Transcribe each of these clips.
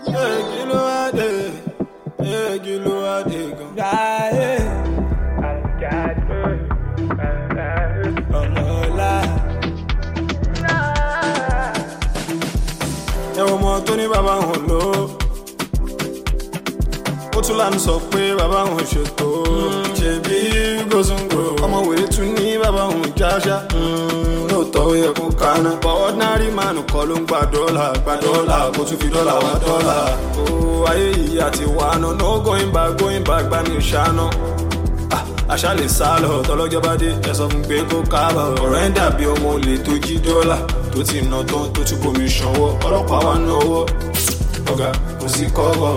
kí ló wá dé? Kí ló wá dé gan? Ọmọ ọlá. Ẹ̀wọ̀n ọmọ tó ní bàbá òun lò ó. Ó tún lánàá sọ pé bàbá òun ṣètò. Ṣèbí gòsùngò. Ọmọ wèrè tún ní bàbá òun jáṣá. Lóòótọ́ ó yẹ kó kaná. But ordinary man kọ́ ló ń gba dọ́là. Kó tún fi dọ́là wá dọ́là. Ó ayé yìí àti wàánu. No going back gbá mi ṣáná. Àṣà lè sá lọ tọ́lọ́jọ́ bá dé. Ẹ sọ fún pé kó káàbọ̀. Ọ̀rọ̀ ẹ̀ dàbí ọmọ olè tó jí dọ́là. Tó ti ná tán tó tún bomi ṣanwó. Ọlọ́pàá wá náwó. Ọ̀gá kò sí kọ́bọ̀.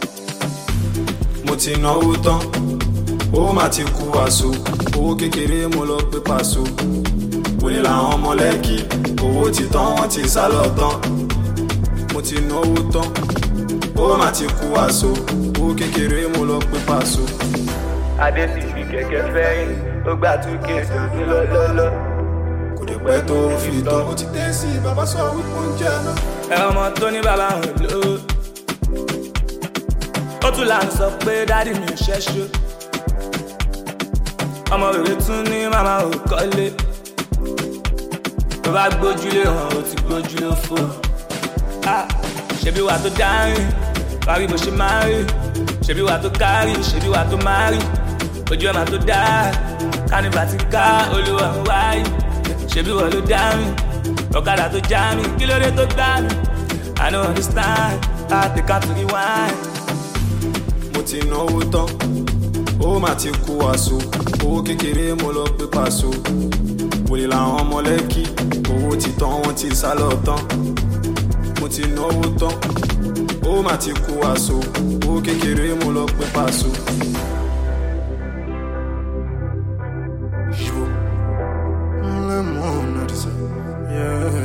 Mo ti náwó tán. Owó mà ti kú àṣọ. Owó kékeré mo lọ pé pàṣọ. Wòlé làwọn ọmọ lẹ́kì. Owó ti tán wọ́n ti sá lọ tán. Mo ti náwó tán. Owó mà ti kú àṣọ. Owó kékeré mo lọ pé pàṣọ. Adé ti fi kẹ̀kẹ́ fẹ́yìn. Ó gbà 2K tó ní lọ́lọ́lọ́. Kò dé pẹ́ tó fi tán. Ó ti dé sí bàbá sọ wípé ó ń jẹ́ náà. Ẹ ọmọ tó ní bàbá òun lò ó. Ó tún là ń sọ pé dádì mi ò ṣẹ́ṣó. Ọmọ rere tún ní màmá ò kọ́lé. Tó bá gbójúlé hàn ó ti gbójúlé fò. Ṣebí wà tó dárìn, wà rí bó ṣe máa rí. Ṣebí wà tó kárì, ṣebí wà tó máa rí. Ojú ẹ̀ máa tó dá, kánìfà ti ká olúwa ń wáyé. Ṣebí wà ló dárìn, ọ̀kadà tó já mi, kí ló dé tó gbá mi? I don't understand, I take out to the wine. Mo ti náwó tán, owó mà ti kú àṣọ. Owó kékeré mo lọ pé pàṣọ. Wòlé làwọn ọmọ lẹ́kì. Owó ti tán wọ́n ti sá lọ tán. Mo ti náwó tán, owó mà ti kú àṣọ. Owó kékeré mo lọ pé pàṣọ. Le monde, yeah.